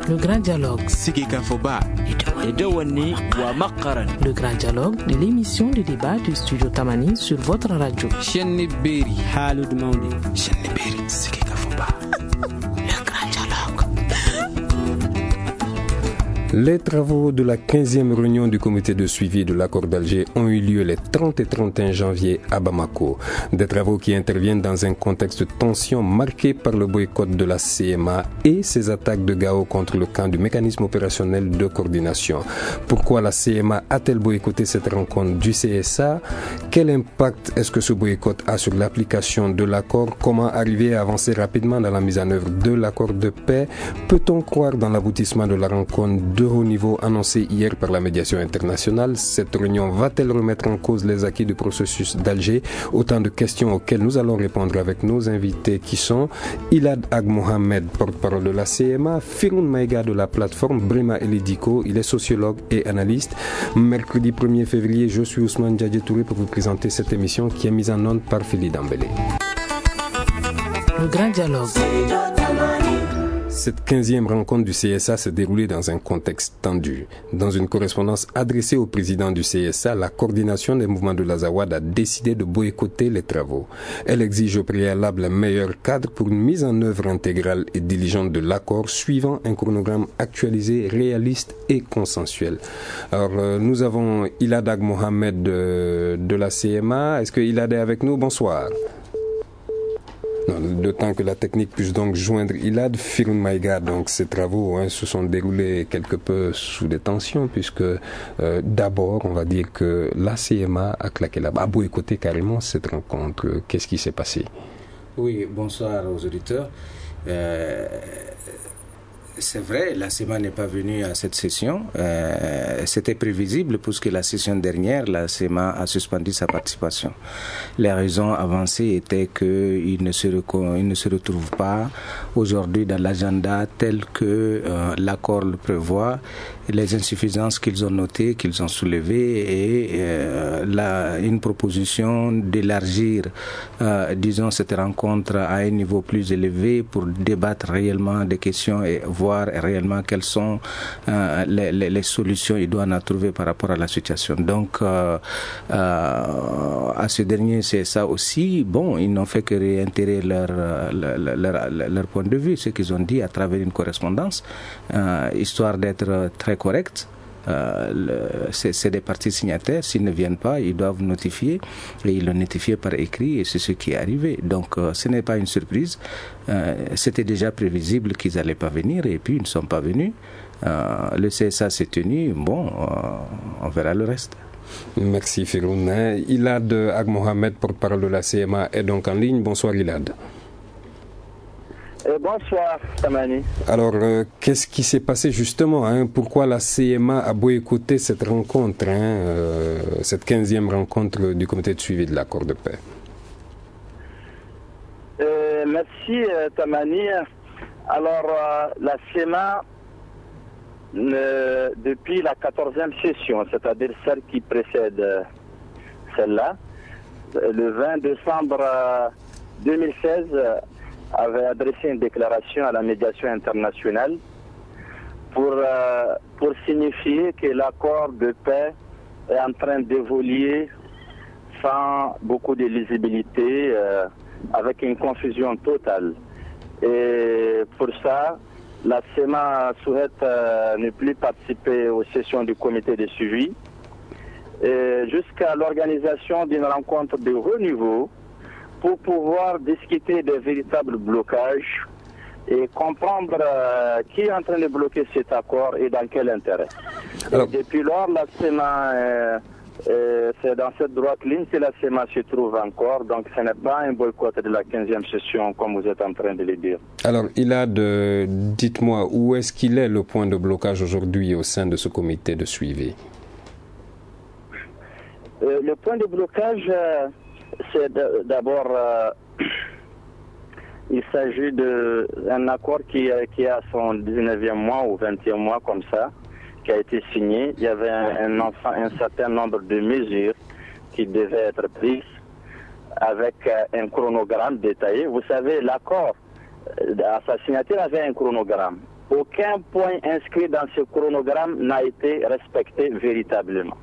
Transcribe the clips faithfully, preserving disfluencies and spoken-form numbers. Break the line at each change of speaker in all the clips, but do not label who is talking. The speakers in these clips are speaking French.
Le grand dialogue.
Sigika Foba.
Le grand dialogue de l'émission de débat du studio Tamani sur votre radio.
Chenni Beri.
Halud Maundi.
Chenni Beri. Sigika Foba.
Le grand dialogue.
Les travaux de la quinzième réunion du comité de suivi de l'accord d'Alger ont eu lieu les trente et trente et un janvier à Bamako. Des travaux qui interviennent dans un contexte de tension marqué par le boycott de la C M A et ses attaques de Gao contre le camp du mécanisme opérationnel de coordination. Pourquoi la C M A a-t-elle boycotté cette rencontre du C S A? Quel impact est-ce que ce boycott a sur l'application de l'accord? Comment arriver à avancer rapidement dans la mise en œuvre de l'accord de paix? Peut-on croire dans l'aboutissement de la rencontre de haut niveau annoncé hier par la médiation internationale? Cette réunion va-t-elle remettre en cause les acquis du processus d'Alger? Autant de questions auxquelles nous allons répondre avec nos invités qui sont Ilad Ag Mohamed, porte-parole de la C M A, Firoun Maïga de la plateforme Brema Elidiko, il est sociologue et analyste. Mercredi premier février, je suis Ousmane Djadje Touré pour vous présenter cette émission qui est mise en onde par Fili Dambélé.
Le grand dialogue.
Cette quinzième rencontre du C S A s'est déroulée dans un contexte tendu. Dans une correspondance adressée au président du C S A, la coordination des mouvements de l'Azawad a décidé de boycotter les travaux. Elle exige au préalable un meilleur cadre pour une mise en œuvre intégrale et diligente de l'accord, suivant un chronogramme actualisé, réaliste et consensuel. Alors, euh, nous avons Ilad Ag Mohamed de, de la C M A. Est-ce que Ilad est avec nous? Bonsoir. Non, le temps que la technique puisse donc joindre Ilad, Firoun Maïga, donc ces travaux hein, se sont déroulés quelque peu sous des tensions, puisque euh, d'abord, on va dire que la C M A a claqué là-bas, a boycotté carrément cette rencontre. Qu'est-ce qui s'est passé?
Oui, bonsoir aux auditeurs. Euh, c'est vrai, la C M A n'est pas venue à cette session. Euh, c'était prévisible puisque la session dernière, la C M A a suspendu sa participation. Les raisons avancées étaient qu'il ne se, il ne se retrouve pas aujourd'hui dans l'agenda tel que euh, l'accord le prévoit, les insuffisances qu'ils ont notées, qu'ils ont soulevées et euh, la, une proposition d'élargir, euh, disons, cette rencontre à un niveau plus élevé pour débattre réellement des questions et voir réellement quelles sont euh, les, les, les solutions idoines à trouver par rapport à la situation. Donc, euh, euh, à ce dernier C S A aussi, bon, ils n'ont fait que réitérer leur, leur, leur, leur, leur point de vue, ce qu'ils ont dit à travers une correspondance, euh, histoire d'être très correct. Euh, le, c'est, c'est des parties signataires, s'ils ne viennent pas, ils doivent notifier et ils l'ont notifié par écrit et c'est ce qui est arrivé. Donc euh, ce n'est pas une surprise, euh, c'était déjà prévisible qu'ils n'allaient pas venir et puis ils ne sont pas venus. Euh, le C S A s'est tenu, bon, euh, on verra le reste.
Merci Firoun. Ilad Ag Mohamed, porte-parole de la C M A, est donc en ligne. Bonsoir Ilad.
Euh, bonsoir, Tamani.
Alors, euh, qu'est-ce qui s'est passé justement hein? Pourquoi la C M A a boycotté cette rencontre, hein, euh, cette quinzième rencontre du comité de suivi de l'accord de paix?
euh, Merci, euh, Tamani. Alors, euh, la C M A, euh, depuis la quatorzième session, c'est-à-dire celle qui précède euh, celle-là, le vingt décembre euh, deux mille seize, euh, avait adressé une déclaration à la médiation internationale pour, euh, pour signifier que l'accord de paix est en train d'évoluer sans beaucoup de lisibilité, euh, avec une confusion totale. Et pour ça, la C M A souhaite euh, ne plus participer aux sessions du comité de suivi jusqu'à l'organisation d'une rencontre de haut niveau pour pouvoir discuter des véritables blocages et comprendre euh, qui est en train de bloquer cet accord et dans quel intérêt. Alors, et depuis lors, la C M A, euh, euh, c'est dans cette droite ligne que la C M A se trouve encore, donc ce n'est pas un boycott de la quinzième session comme vous êtes en train de le dire.
Alors, Ilad, euh, dites-moi, où est-ce qu'il est le point de blocage aujourd'hui au sein de ce comité de suivi?
euh, Le point de blocage... Euh, c'est d'abord, euh, il s'agit d'un accord qui, qui a son dix-neuvième mois ou vingtième mois comme ça, qui a été signé. Il y avait un, un, enfant, un certain nombre de mesures qui devaient être prises avec un chronogramme détaillé. Vous savez, l'accord à sa signature avait un chronogramme. aucun point inscrit dans ce chronogramme n'a été respecté véritablement.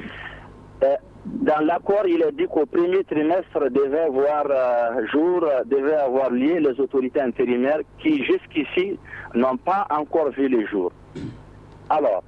Euh, Dans l'accord, il est dit qu'au premier trimestre devait voir euh, jour, devait avoir lieu les autorités intérimaires qui jusqu'ici n'ont pas encore vu les jours. Alors,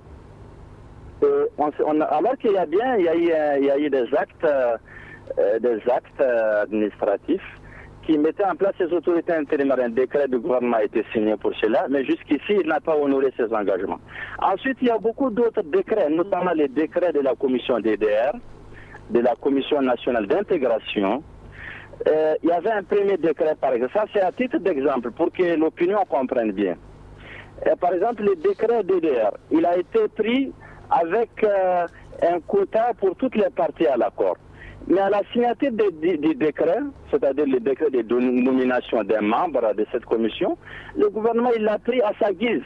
euh, on, on, alors qu'il y a bien, il y a eu, il y a eu des actes, euh, des actes euh, administratifs qui mettaient en place ces autorités intérimaires. Un décret du gouvernement a été signé pour cela, mais jusqu'ici, il n'a pas honoré ses engagements. Ensuite, il y a beaucoup d'autres décrets, notamment les décrets de la commission D D R, de la Commission nationale d'intégration. Euh, il y avait un premier décret, par exemple. Ça, c'est à titre d'exemple, pour que l'opinion comprenne bien. Et par exemple, le décret D D R, il a été pris avec euh, un quota pour toutes les parties à l'accord. Mais à la signature du décret, c'est-à-dire le décret de nomination des membres de cette commission, le gouvernement, il l'a pris à sa guise.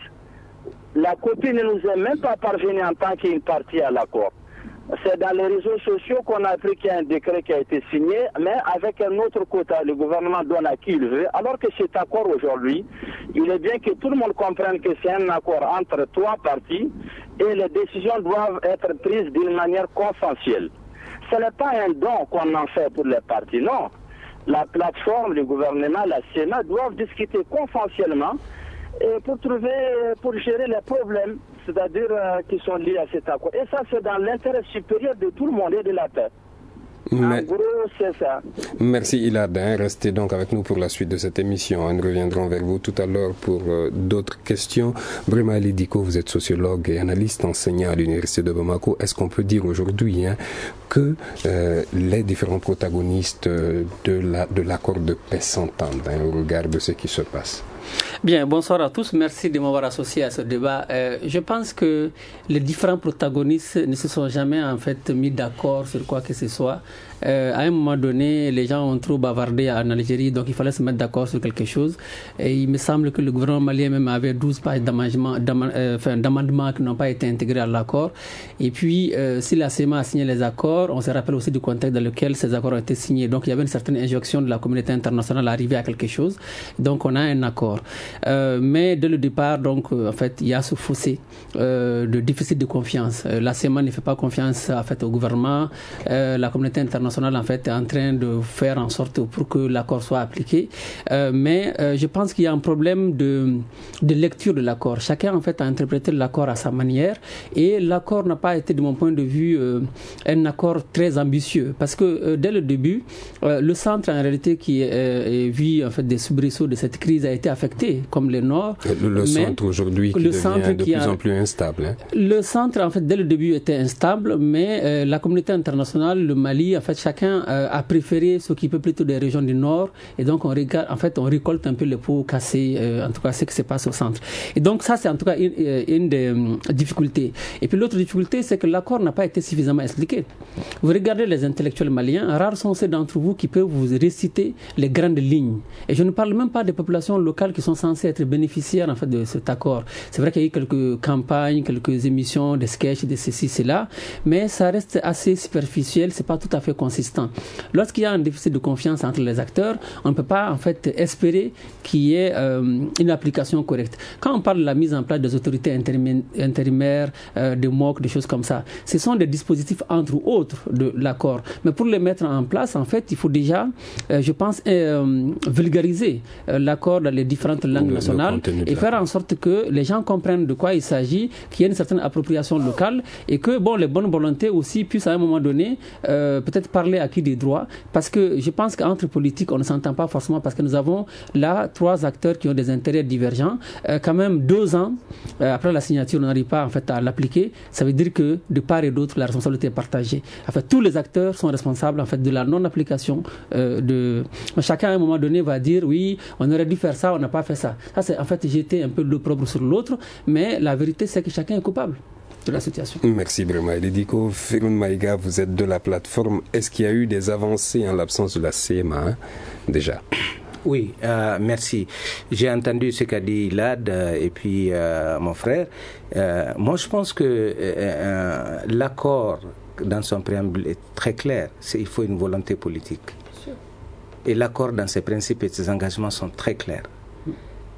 La copie ne nous est même pas parvenue en tant qu'une partie à l'accord. C'est dans les réseaux sociaux qu'on a appris qu'il y a un décret qui a été signé, mais avec un autre quota. Le gouvernement donne à qui il veut, alors que cet accord aujourd'hui, il est bien que tout le monde comprenne que c'est un accord entre trois parties et les décisions doivent être prises d'une manière consensuelle. Ce n'est pas un don qu'on en fait pour les partis, non. La plateforme, le gouvernement, la Sénat doivent discuter consensuellement et pour trouver, pour gérer les problèmes, c'est-à-dire euh, qui sont liés à cet accord. Et ça, c'est dans l'intérêt supérieur de tout le monde et de la paix.
Mais...
En gros, c'est ça.
Merci Ilad. Restez donc avec nous pour la suite de cette émission. Nous reviendrons vers vous tout à l'heure pour euh, d'autres questions. Brema Ali Diko, vous êtes sociologue et analyste enseignant à l'Université de Bamako. Est-ce qu'on peut dire aujourd'hui hein, que euh, les différents protagonistes de, la, de l'accord de paix s'entendent hein, au regard de ce qui se passe?
Bien, bonsoir à tous. Merci de m'avoir associé à ce débat. Euh, je pense que les différents protagonistes ne se sont jamais en fait mis d'accord sur quoi que ce soit. Euh, à un moment donné, les gens ont trop bavardé en Algérie, donc il fallait se mettre d'accord sur quelque chose. Et il me semble que le gouvernement malien même avait douze pages d'amendements, euh, enfin, d'amendements qui n'ont pas été intégrés à l'accord. Et puis, euh, si la C E M A a signé les accords, on se rappelle aussi du contexte dans lequel ces accords ont été signés. Donc il y avait une certaine injonction de la communauté internationale à arriver à quelque chose. Donc on a un accord. Euh, mais dès le départ, donc, euh, en fait, il y a ce fossé euh, de déficit de confiance. Euh, la C E M A ne fait pas confiance en fait, au gouvernement. Euh, la communauté internationale en fait, est en train de faire en sorte pour que l'accord soit appliqué. Euh, mais euh, je pense qu'il y a un problème de, de lecture de l'accord. Chacun en fait, a interprété l'accord à sa manière et l'accord n'a pas été, de mon point de vue, euh, un accord très ambitieux. Parce que euh, dès le début, euh, le centre, en réalité, qui euh, vit en fait, des soubresauts de cette crise a été affecté, comme le Nord.
Le, le centre aujourd'hui qui devient de plus a, en plus instable. Hein.
Le centre, en fait, dès le début était instable, mais euh, la communauté internationale, le Mali, en fait, chacun euh, a préféré s'occuper plutôt des régions du Nord, et donc on regarde, en fait, on récolte un peu les pots cassés, euh, en tout cas, ce qui se passe au centre. Et donc ça, c'est en tout cas une, une des euh, difficultés. Et puis l'autre difficulté, c'est que l'accord n'a pas été suffisamment expliqué. Vous regardez les intellectuels maliens, rares sont ceux d'entre vous qui peuvent vous réciter les grandes lignes. Et je ne parle même pas des populations locales qui sont censées être bénéficiaires en fait de cet accord. C'est vrai qu'il y a eu quelques campagnes, quelques émissions, des sketchs, de ceci, cela, mais ça reste assez superficiel, c'est pas tout à fait consistant. Lorsqu'il y a un déficit de confiance entre les acteurs, on ne peut pas en fait espérer qu'il y ait euh, une application correcte. Quand on parle de la mise en place des autorités intérimaires, euh, des M O C, des choses comme ça, ce sont des dispositifs entre autres de l'accord. Mais pour les mettre en place, en fait, il faut déjà, euh, je pense, euh, vulgariser euh, l'accord dans les différentes langues le, nationales le et faire en sorte que les gens comprennent de quoi il s'agit, qu'il y ait une certaine appropriation locale et que bon, les bonnes volontés aussi puissent à un moment donné euh, peut-être parler à qui des droits, parce que je pense qu'entre politiques, on ne s'entend pas forcément parce que nous avons là trois acteurs qui ont des intérêts divergents. Euh, quand même deux ans euh, après la signature, on n'arrive pas en fait à l'appliquer. Ça veut dire que de part et d'autre, la responsabilité est partagée. En fait, tous les acteurs sont responsables en fait de la non-application euh, de. Chacun à un moment donné va dire oui, on aurait dû faire ça, on n'a pas fait ça. Ça c'est en fait jeter un peu de l'opprobre sur l'autre, mais la vérité c'est que chacun est coupable de la situation.
Merci Brema Elediko. Feroun Maïga, vous êtes de la plateforme. Est-ce qu'il y a eu des avancées en l'absence de la C E M A hein, déjà?
Oui, euh, merci. J'ai entendu ce qu'a dit Ilad euh, et puis euh, mon frère. Euh, moi, je pense que euh, euh, l'accord dans son préambule est très clair. C'est, il faut une volonté politique. Et l'accord dans ses principes et ses engagements sont très clairs.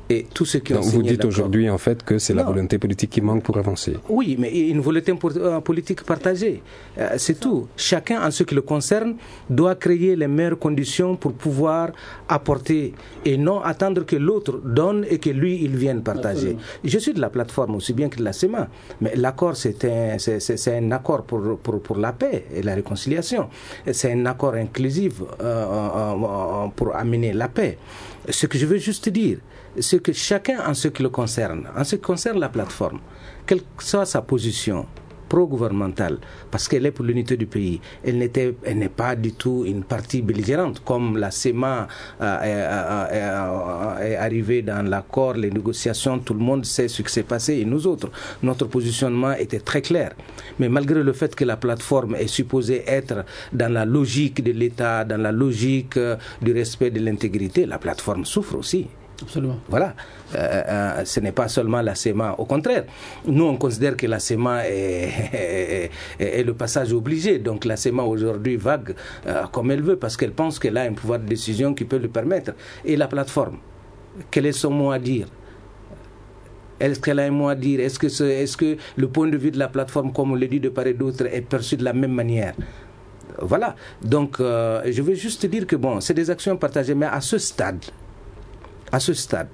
Et tous ceux qui
Donc
ont
vous dites aujourd'hui en fait que c'est la
non.
volonté politique qui manque pour avancer.
Oui, mais une volonté pour, euh, politique partagée, euh, c'est tout. Chacun, en ce qui le concerne, doit créer les meilleures conditions pour pouvoir apporter et non attendre que l'autre donne et que lui, il vienne partager. Absolument. Je suis de la plateforme aussi bien que de la S E M A, mais l'accord, c'est un, c'est, c'est, c'est un accord pour, pour, pour la paix et la réconciliation. C'est un accord inclusif euh, euh, pour amener la paix. Ce que je veux juste dire, c'est que chacun, en ce qui le concerne, en ce qui concerne la plateforme, quelle que soit sa position pro-gouvernementale, parce qu'elle est pour l'unité du pays, elle, n'était, elle n'est pas du tout une partie belligérante, comme la S E M A euh, est, est, est arrivée dans l'accord, les négociations, tout le monde sait ce qui s'est passé, et nous autres, notre positionnement était très clair. Mais malgré le fait que la plateforme est supposée être dans la logique de l'État, dans la logique euh, du respect de l'intégrité, la plateforme souffre aussi.
Absolument.
Voilà, euh, euh, ce n'est pas seulement la S E M A, au contraire. Nous, on considère que la S E M A est, est, est, est le passage obligé. Donc la S E M A aujourd'hui vague euh, comme elle veut parce qu'elle pense qu'elle a un pouvoir de décision qui peut le permettre. Et la plateforme, quel est son mot à dire? Est-ce qu'elle a un mot à dire? Est-ce que, ce, est-ce que le point de vue de la plateforme, comme on le dit de part et d'autre, est perçu de la même manière? Voilà, donc euh, je veux juste dire que bon, c'est des actions partagées, mais à ce stade, à ce stade,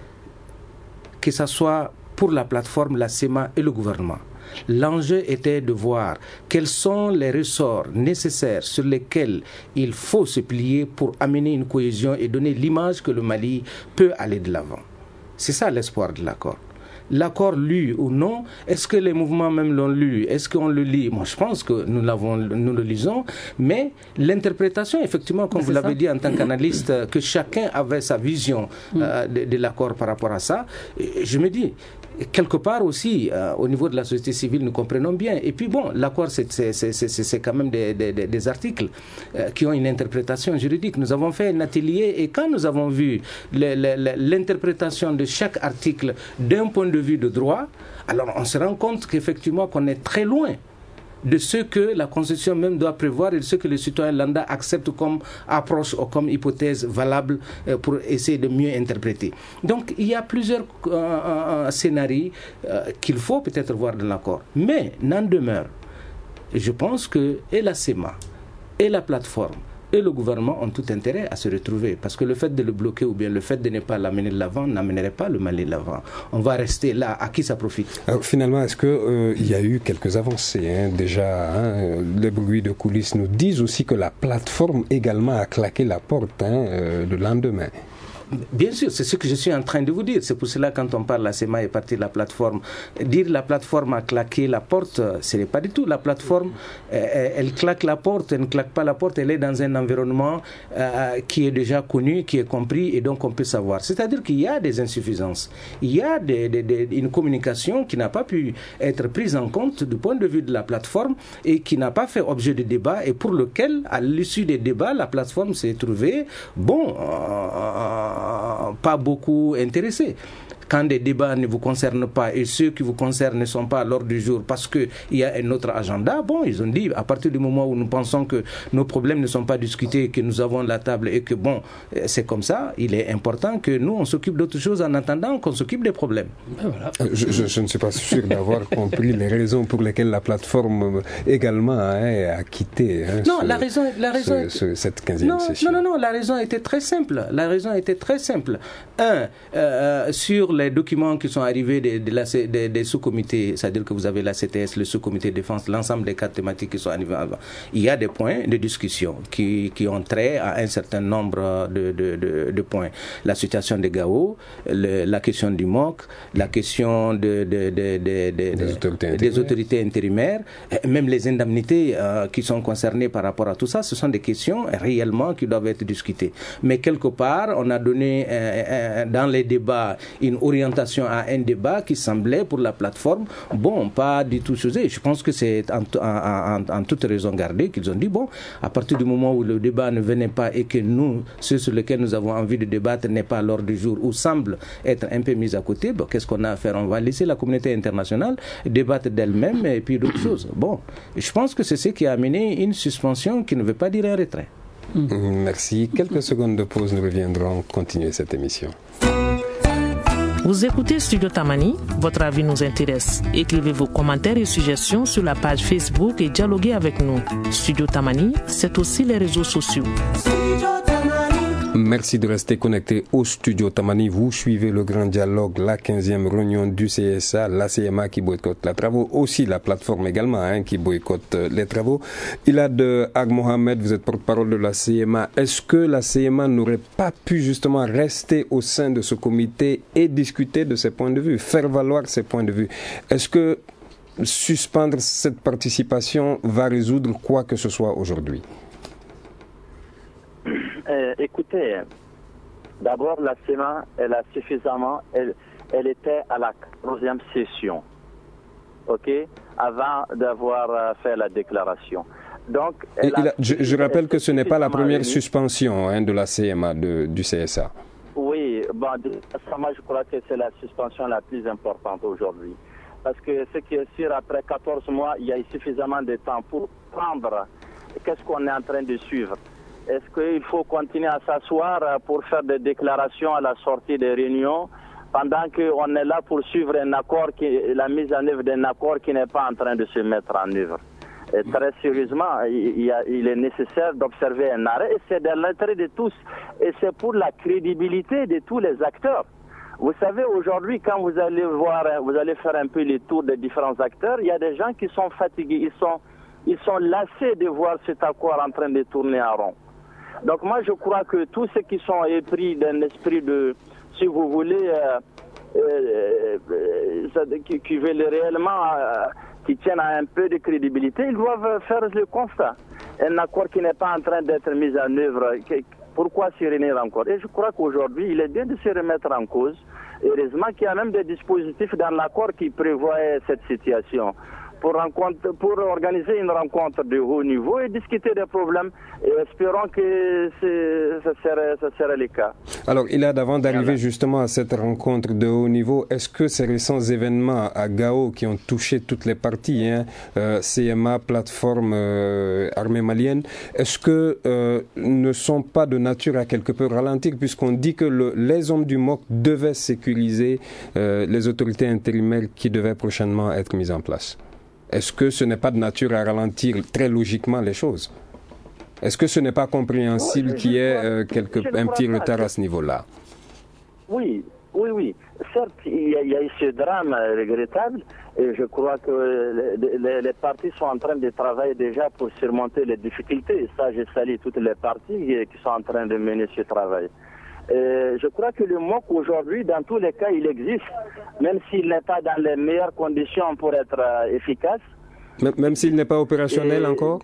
que ce soit pour la plateforme, la S E M A et le gouvernement, l'enjeu était de voir quels sont les ressorts nécessaires sur lesquels il faut se plier pour amener une cohésion et donner l'image que le Mali peut aller de l'avant. C'est ça l'espoir de l'accord. L'accord lu ou non, est-ce que les mouvements même l'ont lu? Est-ce qu'on le lit? Moi, je pense que nous, l'avons, nous le lisons, mais l'interprétation, effectivement, comme mais vous l'avez ça. dit en tant qu'analyste, que chacun avait sa vision euh, de, de l'accord par rapport à ça, je me dis, quelque part aussi, euh, au niveau de la société civile, nous comprenons bien. Et puis bon, l'accord, c'est, c'est, c'est, c'est, c'est quand même des, des, des articles euh, qui ont une interprétation juridique. Nous avons fait un atelier et quand nous avons vu le, le, l'interprétation de chaque article d'un point de vue de droit, alors on se rend compte qu'effectivement qu'on est très loin de ce que la Constitution même doit prévoir et de ce que les citoyens lambda acceptent comme approche ou comme hypothèse valable euh, pour essayer de mieux interpréter. Donc il y a plusieurs euh, euh, scénarios euh, qu'il faut peut-être voir dans l'accord. Mais n'en demeure, je pense que et la S E M A et la plateforme et le gouvernement ont tout intérêt à se retrouver parce que le fait de le bloquer ou bien le fait de ne pas l'amener de l'avant n'amènerait pas le Mali de l'avant. On va rester là, à qui ça profite? Alors,
finalement, est-ce qu'il euh, y a eu quelques avancées hein, déjà hein, les bruits de coulisses nous disent aussi que la plateforme également a claqué la porte hein, euh, le lendemain.
Bien sûr, c'est ce que je suis en train de vous dire. C'est pour cela quand on parle, la S E M A est partie de la plateforme. Dire la plateforme a claqué la porte, ce n'est pas du tout. La plateforme, euh, elle claque la porte, elle ne claque pas la porte, elle est dans un environnement euh, qui est déjà connu, qui est compris et donc on peut savoir. C'est-à-dire qu'il y a des insuffisances. Il y a des, des, des, une communication qui n'a pas pu être prise en compte du point de vue de la plateforme et qui n'a pas fait objet de débat et pour lequel, à l'issue des débats, la plateforme s'est trouvée, bon, euh, pas beaucoup intéressés. Quand des débats ne vous concernent pas et ceux qui vous concernent ne sont pas à l'ordre du jour parce qu'il y a un autre agenda, bon, ils ont dit, à partir du moment où nous pensons que nos problèmes ne sont pas discutés, que nous avons la table et que, bon, c'est comme ça, il est important que nous, on s'occupe d'autres choses en attendant qu'on s'occupe des problèmes.
Voilà. Je, je, je ne suis pas sûr d'avoir compris les raisons pour lesquelles la plateforme également hein, a quitté hein,
non,
ce,
la raison, la raison
ce, ce, cette quinzième
non,
session.
Non, non, non, la raison était très simple. La raison était très simple. Un, euh, sur les documents qui sont arrivés des de la, de, de sous-comités, c'est-à-dire que vous avez la C T S, le sous-comité de défense, l'ensemble des quatre thématiques qui sont arrivés avant. Il y a des points de discussion qui, qui ont trait à un certain nombre de, de, de, de points. La situation des Gao, le, la question du M O C, la question de, de, de, de, de,
des, autorités
des autorités intérimaires, même les indemnités euh, qui sont concernées par rapport à tout ça, ce sont des questions réellement qui doivent être discutées. Mais quelque part, on a donné euh, euh, dans les débats une orientation à un débat qui semblait pour la plateforme, bon, pas du tout chose. Je pense que c'est en, en, en, en toute raison gardée qu'ils ont dit, bon, à partir du moment où le débat ne venait pas et que nous, ceux sur lesquels nous avons envie de débattre n'est pas à l'ordre du jour ou semble être un peu mis à côté, bon, qu'est-ce qu'on a à faire? On va laisser la communauté internationale débattre d'elle-même et puis d'autres choses. Bon, je pense que c'est ce qui a amené une suspension qui ne veut pas dire un retrait.
Merci. Quelques secondes de pause, nous reviendrons continuer cette émission.
Vous écoutez Studio Tamani, votre avis nous intéresse. Écrivez vos commentaires et suggestions sur la page Facebook et dialoguez avec nous. Studio Tamani, c'est aussi les réseaux sociaux.
Merci de rester connecté au Studio Tamani. Vous suivez le grand dialogue, la quinzième réunion du C S A, la C M A qui boycotte les travaux, aussi la plateforme également hein, qui boycotte les travaux. Ilad Ag Mohamed, vous êtes porte-parole de la C M A. Est-ce que la C M A n'aurait pas pu justement rester au sein de ce comité et discuter de ses points de vue, faire valoir ses points de vue? Est-ce que suspendre cette participation va résoudre quoi que ce soit aujourd'hui?
Euh, écoutez, d'abord la C M A, elle a suffisamment, elle, elle était à la troisième session, ok, avant d'avoir euh, fait la déclaration. Donc, elle
a,
a,
je, je rappelle que ce n'est pas la première réuni. suspension hein, de la C M A, de, du C S A.
Oui, bon, moi je crois que c'est la suspension la plus importante aujourd'hui. Parce que ce qui est sûr, après quatorze mois, il y a suffisamment de temps pour prendre qu'est-ce qu'on est en train de suivre. Est-ce qu'il faut continuer à s'asseoir pour faire des déclarations à la sortie des réunions pendant qu'on est là pour suivre un accord, qui, la mise en œuvre d'un accord qui n'est pas en train de se mettre en œuvre? Et très sérieusement, il, y a, il est nécessaire d'observer un arrêt et c'est de l'intérêt de tous. Et c'est pour la crédibilité de tous les acteurs. Vous savez, aujourd'hui, quand vous allez voir, vous allez faire un peu les tours des différents acteurs, il y a des gens qui sont fatigués, ils sont, ils sont lassés de voir cet accord en train de tourner en rond. Donc moi je crois que tous ceux qui sont épris d'un esprit de, si vous voulez, euh, euh, euh, qui, qui veulent réellement, euh, qui tiennent à un peu de crédibilité, ils doivent faire le constat. Un accord qui n'est pas en train d'être mis en œuvre, pourquoi s'y réunir encore? Et je crois qu'aujourd'hui il est bien de se remettre en cause. Heureusement qu'il y a même des dispositifs dans l'accord qui prévoient cette situation. Pour, pour organiser une rencontre de haut niveau et discuter des problèmes. Et espérons que ça serait, ça serait le cas.
Alors, Ilad, avant d'arriver justement à cette rencontre de haut niveau, est-ce que ces récents événements à Gao qui ont touché toutes les parties, hein, euh, C M A, plateforme euh, armée malienne, est-ce que euh, ne sont pas de nature à quelque peu ralentir, puisqu'on dit que le, les hommes du M O C devaient sécuriser euh, les autorités intérimaires qui devaient prochainement être mises en place? Est-ce que ce n'est pas de nature à ralentir très logiquement les choses? Est-ce que ce n'est pas compréhensible oui, qu'il y ait euh, quelque, un petit pas. retard à ce niveau-là?
Oui, oui, oui. Certes, il y, a, il y a eu ce drame regrettable et je crois que les, les, les partis sont en train de travailler déjà pour surmonter les difficultés. Et ça, je salue toutes les parties qui sont en train de mener ce travail. Euh, je crois que le M O C aujourd'hui, dans tous les cas, il existe, même s'il n'est pas dans les meilleures conditions pour être euh, efficace.
Même, même s'il n'est pas opérationnel Et, encore?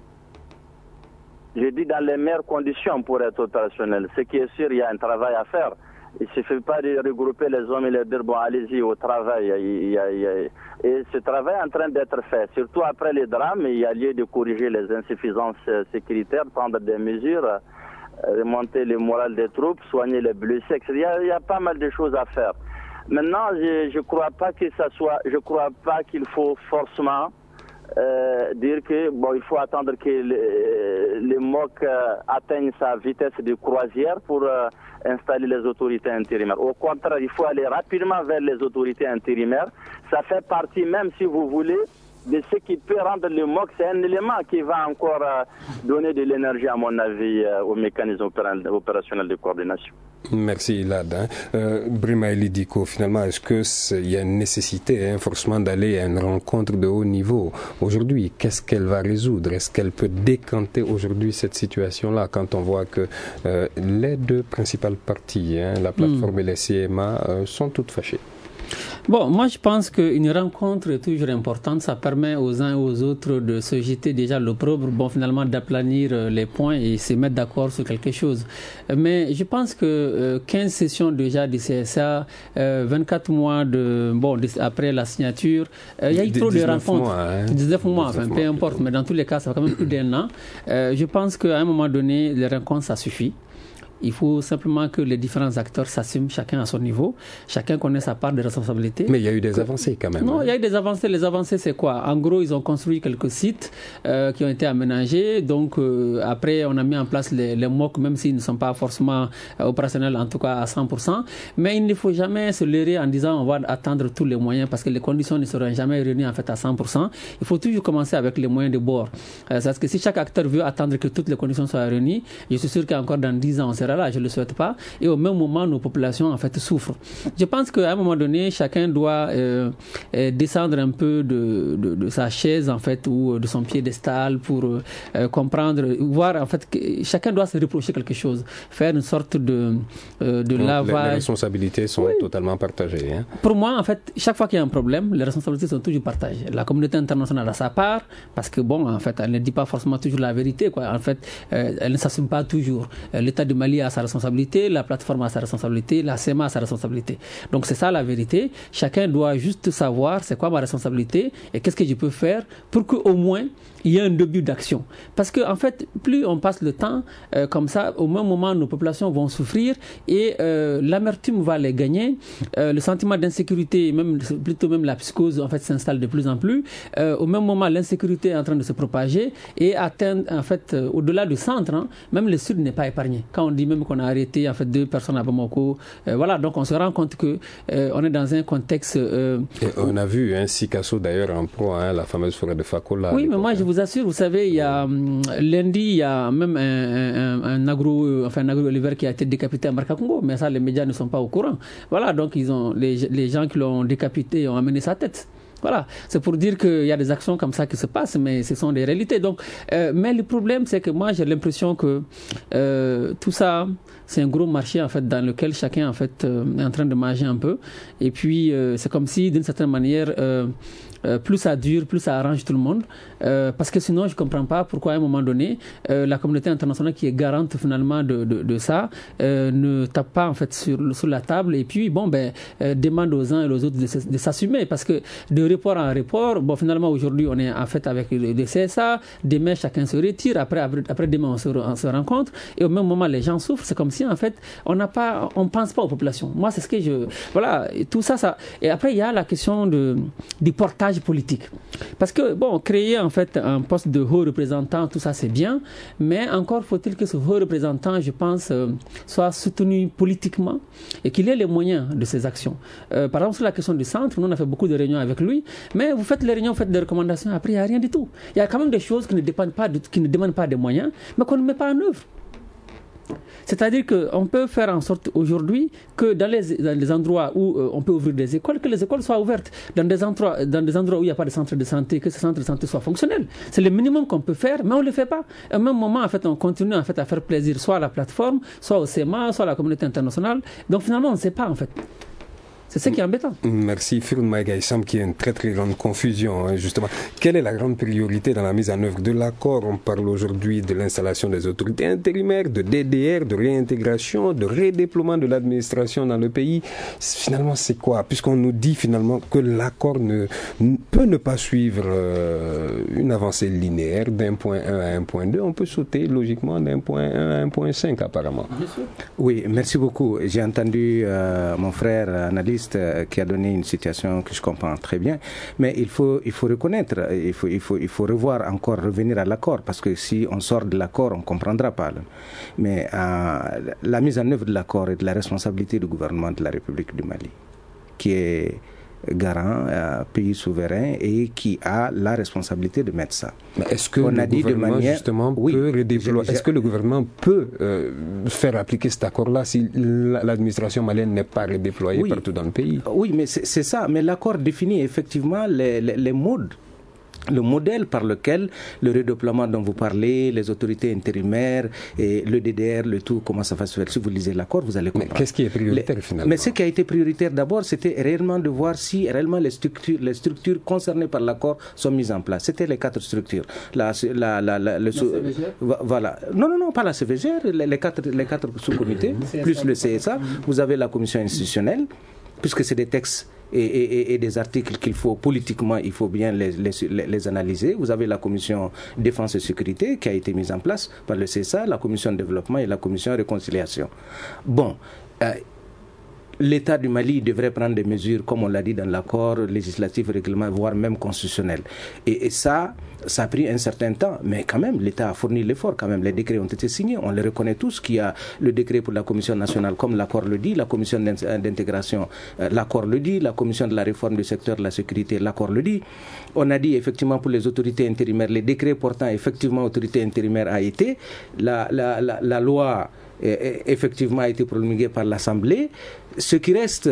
Je dis dans les meilleures conditions pour être opérationnel. Ce qui est sûr, il y a un travail à faire. Il ne suffit pas de regrouper les hommes et les dire, bon, allez-y au travail. Il y a, il y a, et ce travail est en train d'être fait. Surtout après les drames, il y a lieu de corriger les insuffisances sécuritaires, prendre des mesures, remonter le moral des troupes, soigner les blessés. Il y a, il y a pas mal de choses à faire. Maintenant, je ne crois pas que ça soit, je crois pas qu'il faut forcément euh, dire que bon, il faut attendre que le, le M O C euh, atteigne sa vitesse de croisière pour euh, installer les autorités intérimaires. Au contraire, il faut aller rapidement vers les autorités intérimaires. Ça fait partie, même si vous voulez, de ce qui peut rendre le M O C, c'est un élément qui va encore euh, donner de l'énergie, à mon avis, euh, au mécanisme opérationnel de coordination.
Merci, Ilad. Hein. Euh, Brima Elidiko, finalement, est-ce qu'il y a une nécessité hein, forcément d'aller à une rencontre de haut niveau aujourd'hui? Qu'est-ce qu'elle va résoudre? Est-ce qu'elle peut décanter aujourd'hui cette situation-là quand on voit que euh, les deux principales parties, hein, la plateforme mm. et les C M A, euh, sont toutes fâchées?
Bon, moi je pense qu'une rencontre est toujours importante. Ça permet aux uns et aux autres de se jeter déjà l'opprobre, bon, finalement d'aplanir les points et se mettre d'accord sur quelque chose. Mais je pense que euh, quinze sessions déjà du C S A, euh, vingt-quatre mois de, bon, après la signature, il euh, y a eu trop de rencontres. Mois, hein. dix-neuf mois, enfin, peu importe, mais dans tous les cas, ça va quand même plus d'un an. Euh, je pense qu'à un moment donné, les rencontres, ça suffit. Il faut simplement que les différents acteurs s'assument chacun à son niveau, chacun connaît sa part de responsabilité.
Mais il y a eu des que... avancées quand même.
Non, hein. Il y a eu des avancées. Les avancées, c'est quoi? En gros, ils ont construit quelques sites euh, qui ont été aménagés. Donc, euh, après, on a mis en place les, les M O C, même s'ils ne sont pas forcément euh, opérationnels, en tout cas à cent pour cent. Mais il ne faut jamais se leurrer en disant on va attendre tous les moyens parce que les conditions ne seront jamais réunies en fait à cent pour cent. Il faut toujours commencer avec les moyens de bord. Euh, parce que si chaque acteur veut attendre que toutes les conditions soient réunies, je suis sûr qu'encore dans dix ans, on sera là. Je ne le souhaite pas. Et au même moment, nos populations en fait souffrent. Je pense qu'à un moment donné, chacun doit euh, euh, descendre un peu de, de, de sa chaise en fait ou de son piédestal pour euh, comprendre, voir en fait que chacun doit se reprocher quelque chose, faire une sorte de, euh, de
Donc,
lavage.
Les responsabilités sont oui. totalement partagées. Hein?
Pour moi, en fait, chaque fois qu'il y a un problème, les responsabilités sont toujours partagées. La communauté internationale a sa part, parce que bon, en fait, elle ne dit pas forcément toujours la vérité, quoi. En fait, euh, elle ne s'assume pas toujours. Euh, L'État du Mali a sa responsabilité, la plateforme a sa responsabilité, la C E M A a sa responsabilité. Donc c'est ça la vérité. Chacun doit juste savoir c'est quoi ma responsabilité et qu'est-ce que je peux faire pour qu'au moins il y ait un début d'action. Parce que en fait, plus on passe le temps euh, comme ça, au même moment nos populations vont souffrir et euh, l'amertume va les gagner. Euh, le sentiment d'insécurité, même plutôt même la psychose, en fait, s'installe de plus en plus. Euh, au même moment, l'insécurité est en train de se propager et atteindre en fait euh, au-delà du centre, hein, même le sud n'est pas épargné. Quand on dit même qu'on a arrêté en fait deux personnes à Bamako, euh, voilà, donc on se rend compte que euh, on est dans un contexte. Euh,
et on a vu hein, Sikasso d'ailleurs en proie, hein, la fameuse forêt de Fakola.
Oui, mais moi je vous assure, vous savez, il y a lundi, il y a même un, un, un agro, enfin un agro-éleveur qui a été décapité à Marcacongo, mais ça les médias ne sont pas au courant. Voilà, donc ils ont les, les gens qui l'ont décapité ont amené sa tête. Voilà, c'est pour dire qu'il y a des actions comme ça qui se passent, mais ce sont des réalités. Donc, euh, mais le problème, c'est que moi, j'ai l'impression que euh, tout ça, c'est un gros marché en fait dans lequel chacun en fait euh, est en train de manger un peu. Et puis, euh, c'est comme si, d'une certaine manière, euh, euh, plus ça dure, plus ça arrange tout le monde. Euh, parce que sinon, je ne comprends pas pourquoi à un moment donné, euh, la communauté internationale qui est garante finalement de, de, de ça euh, ne tape pas en fait sur, sur la table et puis bon ben euh, demande aux uns et aux autres de, de s'assumer parce que de report en report, bon finalement aujourd'hui on est en fait avec le C S A, demain chacun se retire, après après, après demain on se, on se rencontre et au même moment les gens souffrent, c'est comme si en fait on n'a pas, on pense pas aux populations. Moi c'est ce que je, voilà, et tout ça ça et après il y a la question de du portage politique parce que bon créer en fait un poste de haut représentant, tout ça c'est bien, mais encore faut-il que ce haut représentant, je pense, euh, soit soutenu politiquement et qu'il ait les moyens de ses actions. Euh, par exemple sur la question du centre, nous on a fait beaucoup de réunions avec lui, mais vous faites les réunions, vous faites des recommandations, après il n'y a rien du tout. Il y a quand même des choses qui ne dépendent pas de, qui ne demandent pas de moyens, mais qu'on ne met pas en œuvre. C'est-à-dire qu'on peut faire en sorte aujourd'hui que dans les, dans les endroits où euh, on peut ouvrir des écoles, que les écoles soient ouvertes. Dans des endroits, dans des endroits où il n'y a pas de centre de santé, que ces centres de santé soient fonctionnels. C'est le minimum qu'on peut faire, mais on ne le fait pas. Au même moment, en fait, on continue en fait, à faire plaisir soit à la plateforme, soit au C E M A, soit à la communauté internationale. Donc finalement, on ne sait pas en fait. C'est ça qui est embêtant.
Merci. Firoun Maïga, il semble qu'il y ait une très très grande confusion, hein, justement. Quelle est la grande priorité dans la mise en œuvre de l'accord? On parle aujourd'hui de l'installation des autorités intérimaires, de D D R, de réintégration, de redéploiement de l'administration dans le pays. Finalement, c'est quoi? Puisqu'on nous dit finalement que l'accord ne, peut ne pas suivre euh, une avancée linéaire d'un point un à un point deux, on peut sauter logiquement d'un point un à un point cinq apparemment.
Oui, merci beaucoup. J'ai entendu euh, mon frère analyste qui a donné une situation que je comprends très bien, mais il faut il faut reconnaître, il faut il faut il faut revoir encore, revenir à l'accord, parce que si on sort de l'accord, on comprendra pas. Mais euh, la mise en œuvre de l'accord est de la responsabilité du gouvernement de la République du Mali, qui est garant, euh, pays souverain et qui a la responsabilité de mettre ça.
Mais est-ce que, on a dit de manière, justement, oui, peut redéployer, est-ce que le gouvernement peut euh, faire appliquer cet accord-là si l'administration malienne n'est pas redéployée oui, partout dans le pays?
Oui, mais c'est, c'est ça. Mais l'accord définit effectivement les, les, les modes. Le modèle par lequel le redéploiement dont vous parlez, les autorités intérimaires, et le D D R, le tout, comment ça va se faire. Si vous lisez l'accord, vous allez comprendre.
Mais qu'est-ce qui est prioritaire
les,
finalement?
Mais ce qui a été prioritaire d'abord, c'était réellement de voir si réellement les structures, les structures concernées par l'accord sont mises en place. C'était les quatre structures. La, la, la, la, le sous, voilà. Non, non, non, pas la C V G R, les, les quatre, les quatre sous-comités, plus le C S A. Vous avez la commission institutionnelle, puisque c'est des textes et, et, et des articles qu'il faut politiquement, il faut bien les, les, les analyser. Vous avez la commission défense et sécurité qui a été mise en place par le C S A, la commission développement et la commission réconciliation. Bon, euh, l'État du Mali devrait prendre des mesures, comme on l'a dit dans l'accord législatif, réglementaire, voire même constitutionnel. Et, et ça, ça a pris un certain temps, mais quand même, l'État a fourni l'effort. Quand même, les décrets ont été signés. On les reconnaît tous qu'il y a le décret pour la Commission nationale, comme l'accord le dit, la Commission d'intégration, euh, l'accord le dit, la Commission de la réforme du secteur de la sécurité, l'accord le dit. On a dit effectivement pour les autorités intérimaires, les décrets portant effectivement autorité intérimaire a été, la, la, la, la loi effectivement a été promulguée par l'Assemblée. Ce qui reste,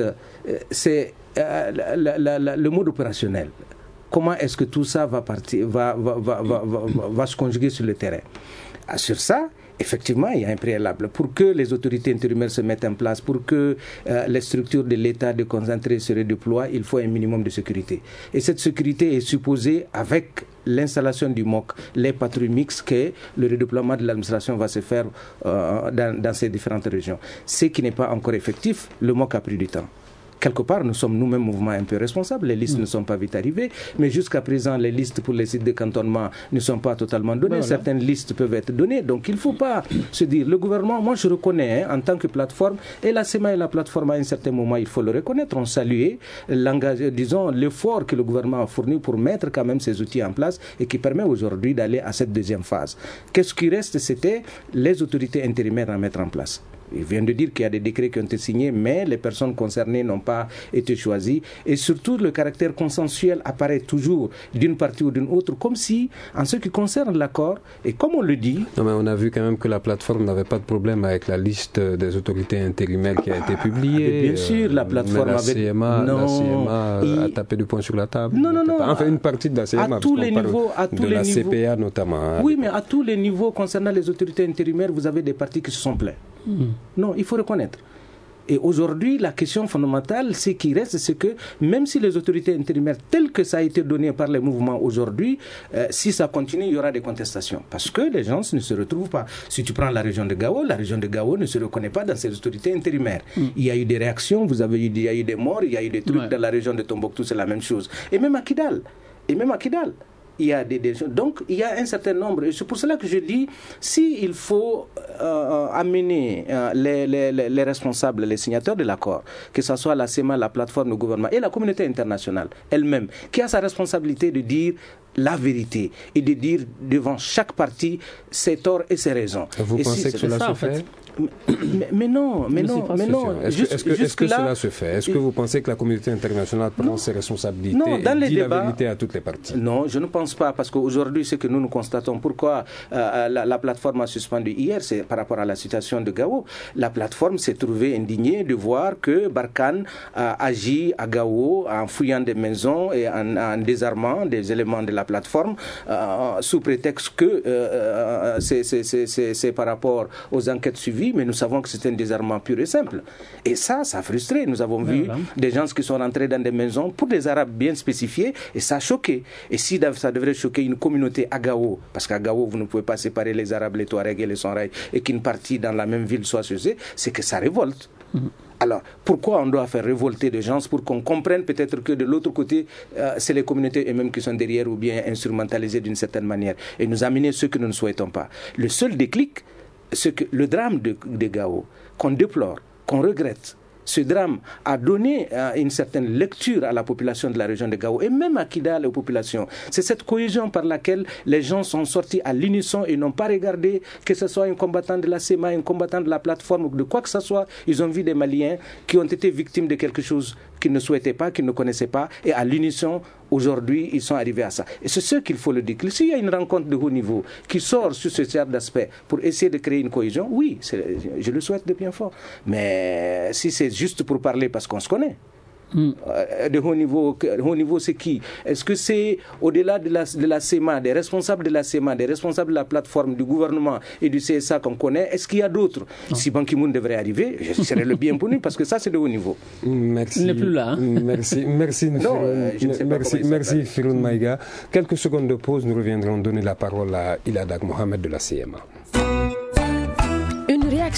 c'est euh, la, la, la, le mode opérationnel. Comment est-ce que tout ça va, partir, va, va, va, va, va, va, va se conjuguer sur le terrain? Sur ça, effectivement, il y a un préalable. Pour que les autorités intérimaires se mettent en place, pour que euh, les structures de l'État déconcentrées se redéploient, il faut un minimum de sécurité. Et cette sécurité est supposée, avec l'installation du M O C, les patrouilles mixtes, que le redéploiement de l'administration va se faire euh, dans, dans ces différentes régions. Ce qui n'est pas encore effectif, le M O C a pris du temps. Quelque part, nous sommes nous-mêmes mouvements un peu responsables. Les listes mmh. ne sont pas vite arrivées, mais jusqu'à présent, les listes pour les sites de cantonnement ne sont pas totalement données. Voilà. Certaines listes peuvent être données. Donc, il ne faut pas se dire, le gouvernement, moi je reconnais hein, en tant que plateforme, et la C E M A et la plateforme, à un certain moment, il faut le reconnaître, on salue, disons, l'effort que le gouvernement a fourni pour mettre quand même ces outils en place et qui permet aujourd'hui d'aller à cette deuxième phase. Qu'est-ce qui reste? C'était les autorités intérimaires à mettre en place. Il vient de dire qu'il y a des décrets qui ont été signés, mais les personnes concernées n'ont pas été choisies. Et surtout, le caractère consensuel apparaît toujours d'une partie ou d'une autre, comme si, en ce qui concerne l'accord, et comme on le dit...
Non, mais on a vu quand même que la plateforme n'avait pas de problème avec la liste des autorités intérimaires qui a été publiée.
Ah, bien sûr, la plateforme
mais la
avait...
C M A,
non,
la C M A
il...
a tapé du poing sur la table.
Non, non, non.
Enfin, une partie de la C M A,
à tous les niveaux, à tous
de
les
la
niveaux.
C P A notamment.
Oui, mais à tous les niveaux, concernant les autorités intérimaires, vous avez des partis qui se sont plaints. Mmh. Non, il faut reconnaître. Et aujourd'hui, la question fondamentale, ce qui reste, c'est que même si les autorités intérimaires, telles que ça a été donné par les mouvements aujourd'hui, euh, si ça continue, il y aura des contestations. Parce que les gens ne se retrouvent pas. Si tu prends la région de Gao, la région de Gao ne se reconnaît pas dans ces autorités intérimaires. Mm. Il y a eu des réactions, vous avez eu, il y a eu des morts, il y a eu des trucs. Ouais. Dans la région de Tombouctou, c'est la même chose. Et même à Kidal. Et même à Kidal. Il y a des, des, donc, il y a un certain nombre. Et c'est pour cela que je dis, s'il faut euh, amener euh, les, les, les responsables, les signataires de l'accord, que ce soit la C E M A, la plateforme de gouvernement et la communauté internationale elle-même, qui a sa responsabilité de dire la vérité et de dire devant chaque partie ses torts et ses raisons.
Vous
et
pensez
si,
que cela
ça,
se
en fait,
fait
mais, mais non, mais, mais non, mais non.
Est-ce que, est-ce que, est-ce que cela se fait? Est-ce que vous pensez que la communauté internationale prend non, ses responsabilités non, dans et les dit débats, la vérité à toutes les parties?
Non, je ne pense pas, parce qu'aujourd'hui, ce que nous nous constatons, pourquoi euh, la, la plateforme a suspendu hier, c'est par rapport à la situation de Gao. La plateforme s'est trouvée indignée de voir que Barkhane a agi à Gao en fouillant des maisons et en, en désarmant des éléments de la plateforme euh, sous prétexte que euh, c'est, c'est, c'est, c'est, c'est par rapport aux enquêtes suivies, mais nous savons que c'est un désarmement pur et simple. Et ça, ça a frustré. Nous avons vu voilà. des gens qui sont rentrés dans des maisons pour des Arabes bien spécifiés et ça a choqué. Et si ça devrait choquer une communauté à Gao, parce qu'à Gao, vous ne pouvez pas séparer les Arabes, les Touaregs et les Songhai et qu'une partie dans la même ville soit choisie, c'est que ça révolte. Mm-hmm. Alors, pourquoi on doit faire révolter des gens pour qu'on comprenne peut-être que de l'autre côté, euh, c'est les communautés eux-mêmes qui sont derrière ou bien instrumentalisées d'une certaine manière et nous amener ce que nous ne souhaitons pas. Le seul déclic, c'est que le drame de, de Gao, qu'on déplore, qu'on regrette, ce drame a donné euh, une certaine lecture à la population de la région de Gao et même à Kidal, aux populations. C'est cette cohésion par laquelle les gens sont sortis à l'unisson et n'ont pas regardé que ce soit un combattant de la C E M A, un combattant de la plateforme ou de quoi que ce soit. Ils ont vu des Maliens qui ont été victimes de quelque chose qu'ils ne souhaitaient pas, qu'ils ne connaissaient pas et à l'unisson, aujourd'hui, ils sont arrivés à ça. Et c'est ce qu'il faut le dire. S'il y a une rencontre de haut niveau qui sort sur ce genre d'aspect pour essayer de créer une cohésion, oui, c'est, je le souhaite de bien fort. Mais si c'est juste pour parler parce qu'on se connaît, Mm. de haut niveau, haut niveau c'est qui? Est-ce que c'est au-delà de la, de la C E M A, des responsables de la C E M A, des responsables de la plateforme, du gouvernement et du C S A qu'on connaît? Est-ce qu'il y a d'autres? Non. Si Ban Ki-moon devrait arriver, je serais le bienvenu parce que ça c'est de haut niveau.
Merci.
Il n'est plus là. Hein?
Merci, merci, non, euh, merci, merci Firoun Maïga. Quelques secondes de pause, nous reviendrons donner la parole à Iladag Mohamed de la C E M A.
Une réaction,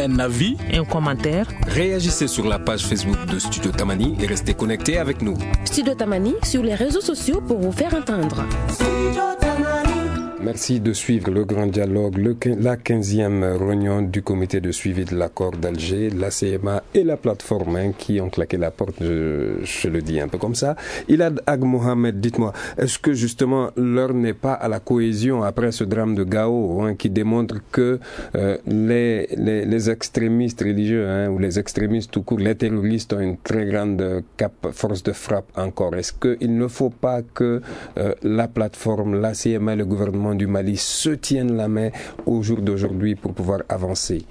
un avis,
un commentaire.
Réagissez sur la page Facebook de Studio Tamani et restez connectés avec nous.
Studio Tamani sur les réseaux sociaux pour vous faire entendre.
Merci de suivre le grand dialogue, le, la quinzième réunion du comité de suivi de l'accord d'Alger, la C M A et la plateforme hein, qui ont claqué la porte, je, je le dis un peu comme ça. Ilad Ag Mohamed, dites-moi, est-ce que justement l'heure n'est pas à la cohésion après ce drame de Gao hein, qui démontre que euh, les, les, les extrémistes religieux hein, ou les extrémistes tout court, les terroristes ont une très grande cap, force de frappe encore. Est-ce qu'il ne faut pas que euh, la plateforme, la C M A et le gouvernement du Mali se tiennent la main au jour d'aujourd'hui pour pouvoir avancer?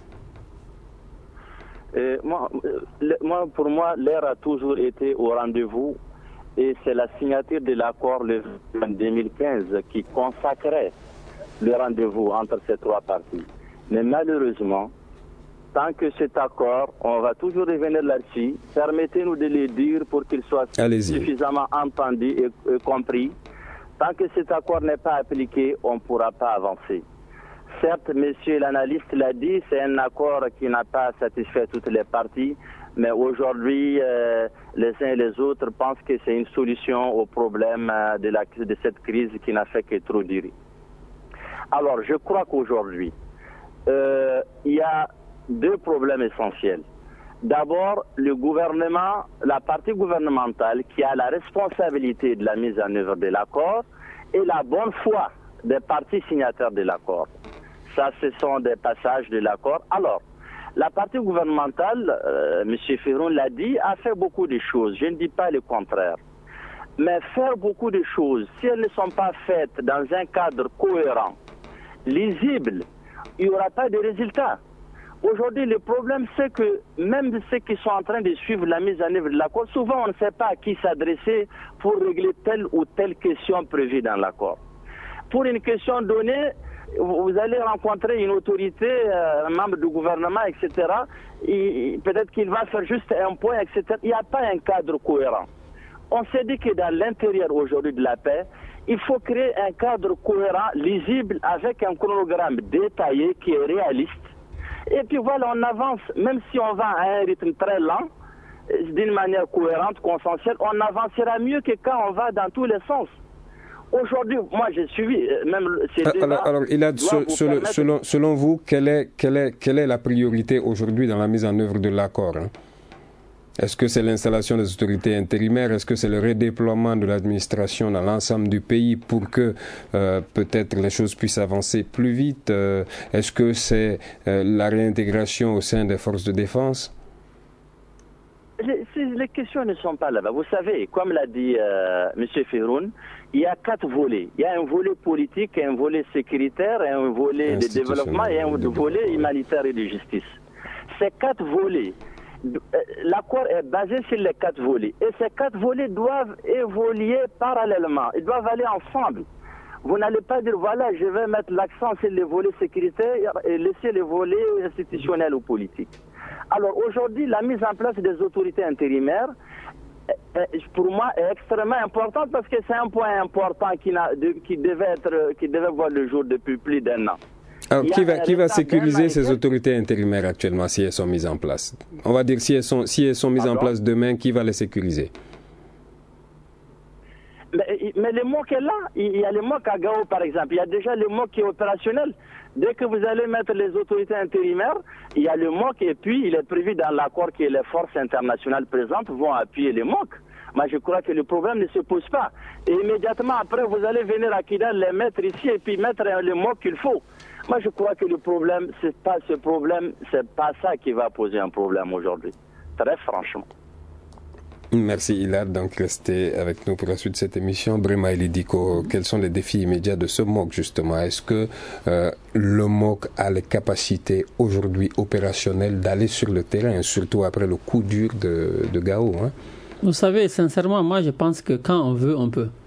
Et moi, moi, pour moi, l'heure a toujours été au rendez-vous et c'est la signature de l'accord le deux mille quinze qui consacrait le rendez-vous entre ces trois parties. Mais malheureusement, tant que cet accord, on va toujours revenir là-dessus, permettez-nous de le dire pour qu'il soit
Allez-y.
suffisamment entendu et, et compris. Tant que cet accord n'est pas appliqué, on ne pourra pas avancer. Certes, monsieur l'analyste l'a dit, c'est un accord qui n'a pas satisfait toutes les parties, mais aujourd'hui, euh, les uns et les autres pensent que c'est une solution au problème euh, de, la, de cette crise qui n'a fait que trop durer. Alors, je crois qu'aujourd'hui, euh, il y a deux problèmes essentiels. D'abord, le gouvernement, la partie gouvernementale qui a la responsabilité de la mise en œuvre de l'accord et la bonne foi des parties signataires de l'accord. Ça, ce sont des passages de l'accord. Alors, la partie gouvernementale, euh, M. Ferron l'a dit, a fait beaucoup de choses. Je ne dis pas le contraire. Mais faire beaucoup de choses, si elles ne sont pas faites dans un cadre cohérent, lisible, il n'y aura pas de résultats. Aujourd'hui, le problème, c'est que même ceux qui sont en train de suivre la mise en œuvre de l'accord, souvent on ne sait pas à qui s'adresser pour régler telle ou telle question prévue dans l'accord. Pour une question donnée, vous allez rencontrer une autorité, un membre du gouvernement, et cetera. Peut-être qu'il va faire juste un point, et cetera. Il n'y a pas un cadre cohérent. On s'est dit que dans l'intérieur aujourd'hui de la paix, il faut créer un cadre cohérent, lisible, avec un chronogramme détaillé qui est réaliste. Et puis voilà, on avance, même si on va à un rythme très lent, d'une manière cohérente, consensuelle, on avancera mieux que quand on va dans tous les sens. Aujourd'hui, moi j'ai suivi même ces débats.
Alors, alors Ilad, selon, permettre... selon, selon vous, quelle est, quelle, est, quelle est la priorité aujourd'hui dans la mise en œuvre de l'accord hein? Est-ce que c'est l'installation des autorités intérimaires? Est-ce que c'est le redéploiement de l'administration dans l'ensemble du pays pour que euh, peut-être les choses puissent avancer plus vite? euh, Est-ce que c'est euh, la réintégration au sein des forces de défense?
les, les questions ne sont pas là-bas. Vous savez, comme l'a dit euh, M. Ferroun, il y a quatre volets. Il y a un volet politique, un volet sécuritaire, un volet de développement et un volet humanitaire et de justice. Ces quatre volets, l'accord est basé sur les quatre volets. Et ces quatre volets doivent évoluer parallèlement. Ils doivent aller ensemble. Vous n'allez pas dire, voilà, je vais mettre l'accent sur les volets sécuritaires et laisser les volets institutionnels ou politiques. Alors aujourd'hui, la mise en place des autorités intérimaires, pour moi, est extrêmement importante parce que c'est un point important qui, n'a, de, qui, devait être, qui devait voir le jour depuis plus d'un an.
Alors, qui va, qui va sécuriser ces autorités intérimaires actuellement si elles sont mises en place? On va dire si elles sont, si elles sont mises
Pardon?
en place demain, qui va les sécuriser?
Mais, mais le M O C est là. Il y a le M O C à Gao, par exemple. Il y a déjà le M O C qui est opérationnel. Dès que vous allez mettre les autorités intérimaires, il y a le M O C et puis il est prévu dans l'accord que les forces internationales présentes vont appuyer le M O C. Moi, je crois que le problème ne se pose pas. Et immédiatement après, vous allez venir à Kidal, les mettre ici et puis mettre le M O C qu'il faut. Moi, je crois que le problème, c'est pas ce problème, c'est pas ça qui va poser un problème aujourd'hui. Très franchement.
Merci Ilad, donc restez avec nous pour la suite de cette émission. Brema Elidiko, quels sont les défis immédiats de ce M O C justement? Est-ce que euh, le M O C a les capacités aujourd'hui opérationnelles d'aller sur le terrain, surtout après le coup dur de, de Gao hein?
Vous savez, sincèrement, moi je pense que quand on veut, on peut.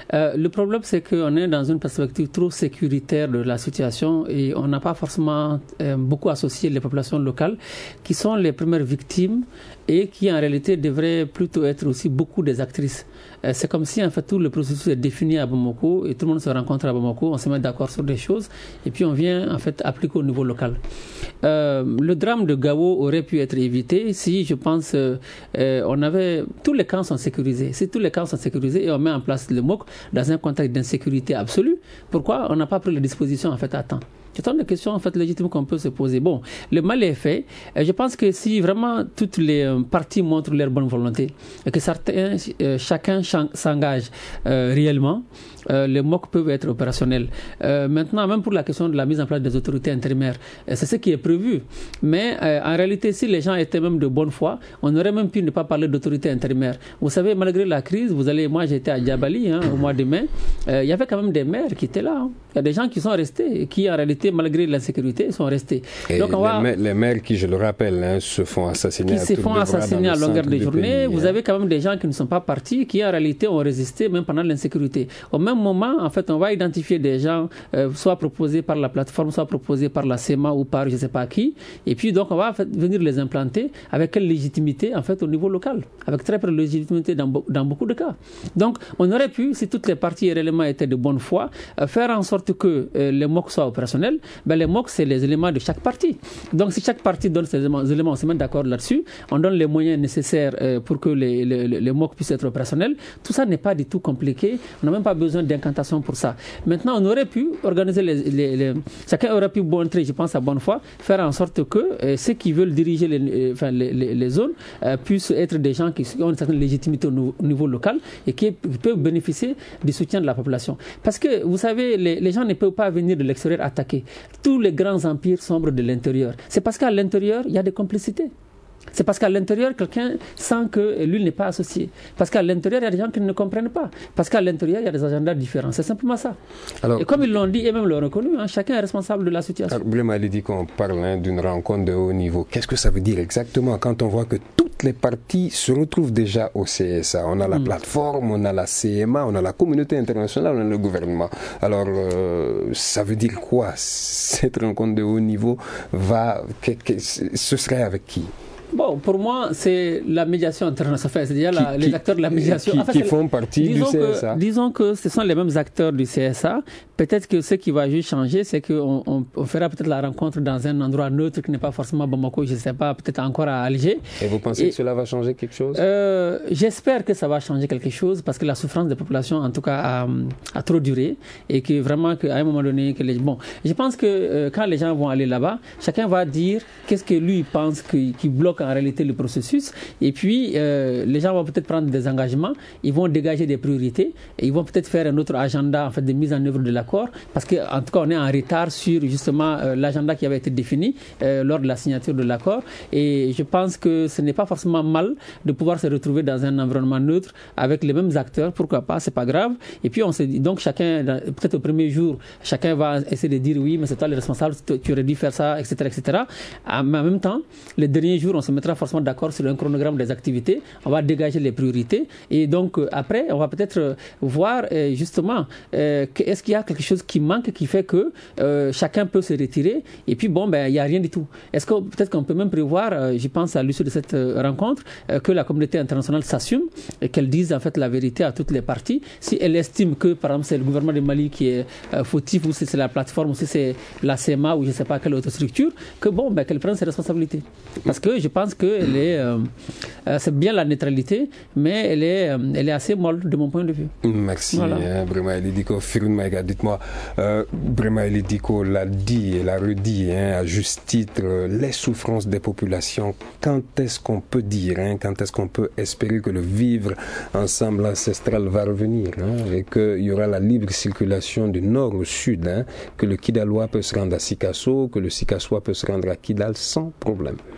Euh, le problème, c'est qu'on est dans une perspective trop sécuritaire de la situation et on n'a pas forcément euh, beaucoup associé les populations locales qui sont les premières victimes et qui en réalité devraient plutôt être aussi beaucoup des actrices. Euh, c'est comme si en fait tout le processus est défini à Bamako et tout le monde se rencontre à Bamako, on se met d'accord sur des choses et puis on vient en fait appliquer au niveau local. Euh, le drame de Gao aurait pu être évité si, je pense, euh, euh, on avait tous les camps sont sécurisés. Si tous les camps sont sécurisés et on met en place le M O C dans un contexte d'insécurité absolue, pourquoi on n'a pas pris les dispositions en fait à temps? C'est une question en fait légitime qu'on peut se poser. Bon, le mal est fait. Et je pense que si vraiment toutes les euh, parties montrent leur bonne volonté et que certains, euh, chacun s'engage euh, réellement, euh, les M O C peuvent être opérationnels. Euh, maintenant, même pour la question de la mise en place des autorités intérimaires, euh, c'est ce qui est prévu. Mais euh, en réalité, si les gens étaient même de bonne foi, on aurait même pu ne pas parler d'autorité intérimaire. Vous savez, malgré la crise, vous allez, moi j'étais à Djabali hein, au mois de mai, euh, il y avait quand même des maires qui étaient là. Hein. Il y a des gens qui sont restés et qui en réalité, malgré l'insécurité, sont restés.
Et donc, on les, va... maires, les maires qui, je le rappelle, hein, se font assassiner
qui
à
se font assassiner à longueur de journée.
Pays,
vous
hein.
avez quand même des gens qui ne sont pas partis, qui en réalité ont résisté même pendant l'insécurité. Au même moment, en fait, on va identifier des gens, euh, soit proposés par la plateforme, soit proposés par la S E M A ou par je ne sais pas qui. Et puis, donc, on va en fait, venir les implanter avec quelle légitimité, en fait, au niveau local, avec très peu de légitimité dans, dans beaucoup de cas. Donc, on aurait pu, si toutes les parties et éléments étaient de bonne foi, euh, faire en sorte que euh, les M O C soient opérationnels. Ben, les M O C, c'est les éléments de chaque partie. Donc, si chaque partie donne ces éléments, éléments on se met d'accord là-dessus, on donne les moyens nécessaires euh, pour que les, les, les M O C puissent être opérationnels. Tout ça n'est pas du tout compliqué. On n'a même pas besoin d'incantation pour ça. Maintenant, on aurait pu organiser les, les, les... chacun aurait pu montrer, je pense à bonne foi, faire en sorte que euh, ceux qui veulent diriger les, euh, enfin, les, les, les zones euh, puissent être des gens qui ont une certaine légitimité au, au niveau local et qui peuvent bénéficier du soutien de la population. Parce que, vous savez, les, les gens ne peuvent pas venir de l'extérieur attaquer. Tous les grands empires sombrent de l'intérieur. C'est parce qu'à l'intérieur, il y a des complicités. C'est parce qu'à l'intérieur, quelqu'un sent que lui n'est pas associé. Parce qu'à l'intérieur, il y a des gens qui ne comprennent pas. Parce qu'à l'intérieur, il y a des agendas différents. C'est simplement ça. Alors, et comme ils l'ont dit et même l'ont reconnu, hein, chacun est responsable de la situation.
Brema dit qu'on parle hein, d'une rencontre de haut niveau. Qu'est-ce que ça veut dire exactement quand on voit que toutes les parties se retrouvent déjà au C S A? On a la mm. plateforme, on a la C M A, on a la communauté internationale, on a le gouvernement. Alors, euh, ça veut dire quoi? Cette rencontre de haut niveau va... Que, que, ce serait avec qui?
Bon, pour moi, c'est la médiation internationale. C'est-à-dire la, les acteurs de la médiation.
Qui,
enfin,
qui font partie du C S A.
Que, disons que ce sont les mêmes acteurs du C S A. Peut-être que ce qui va juste changer, c'est qu'on on, on fera peut-être la rencontre dans un endroit neutre qui n'est pas forcément Bamako, je ne sais pas, peut-être encore à Alger.
Et vous pensez Et, que cela va changer quelque chose?
euh, J'espère que ça va changer quelque chose parce que la souffrance des populations, en tout cas, a, a trop duré et que vraiment, qu'à un moment donné, que les, bon, je pense que euh, quand les gens vont aller là-bas, chacun va dire qu'est-ce que lui pense qui, qui bloque en réalité le processus et puis euh, les gens vont peut-être prendre des engagements, ils vont dégager des priorités et ils vont peut-être faire un autre agenda en fait de mise en œuvre de l'accord parce que en tout cas on est en retard sur justement euh, l'agenda qui avait été défini euh, lors de la signature de l'accord et je pense que ce n'est pas forcément mal de pouvoir se retrouver dans un environnement neutre avec les mêmes acteurs, pourquoi pas, c'est pas grave et puis on se dit donc chacun peut-être au premier jour chacun va essayer de dire oui mais c'est toi le responsable, tu aurais dû faire ça, etc etc. Mais en même temps les derniers jours on se mettra forcément d'accord sur un chronogramme des activités, on va dégager les priorités et donc euh, après on va peut-être euh, voir euh, justement euh, que, est-ce qu'il y a quelque chose qui manque qui fait que euh, chacun peut se retirer et puis bon ben il n'y a rien du tout. Est-ce que peut-être qu'on peut même prévoir, euh, je pense à l'issue de cette euh, rencontre, euh, que la communauté internationale s'assume et qu'elle dise en fait la vérité à toutes les parties. Si elle estime que par exemple c'est le gouvernement du Mali qui est euh, fautif ou si c'est la plateforme ou si c'est la S E M A ou je ne sais pas quelle autre structure, que bon ben qu'elle prenne ses responsabilités. Parce que je pense que elle est, euh, euh, c'est bien la neutralité, mais elle est, euh, elle est assez molle de mon point de vue.
Merci, voilà. hein, Brema Elidiko. Firun Maïga, dites-moi, euh, Brema Elidiko l'a dit et l'a redit hein, à juste titre, euh, les souffrances des populations. Quand est-ce qu'on peut dire, hein, quand est-ce qu'on peut espérer que le vivre ensemble ancestral va revenir hein, et qu'il y aura la libre circulation du nord au sud, hein, que le Kidalois peut se rendre à Sikasso, que le Sikassois peut se rendre à Kidal sans problème?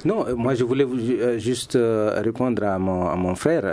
Non, euh, moi je voulais vous, euh, juste euh, répondre à mon, à mon frère